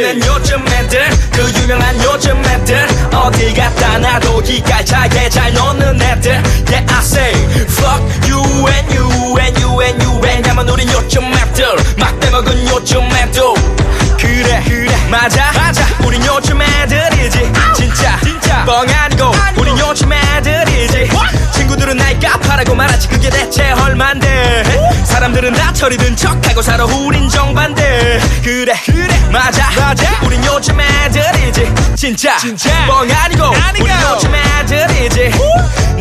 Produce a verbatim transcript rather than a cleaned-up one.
난 요즘 애들 그 유명한 요즘 애들 어딜 갖다 놔도 기깔차게 잘 노는 애들 Yeah I say fuck you and you and you and you 왜냐면 우린 요즘 애들 막 빼먹은 요즘 애들 그래 그래 맞아 맞아 우린 요즘 애들이지 진짜 진짜 뻥 아니고, 아니고. 우린 요즘 애들이지 What? 친구들은 날 까파라고 말하지 그게 대체 얼만데 사람들은 다 철이든 척하고 살아 우린 정반대 그래 그래 맞아 맞아 우린 요즘 애들이지 진짜 진짜 뻥 아니고, 아니고. 우린 요즘 애들이지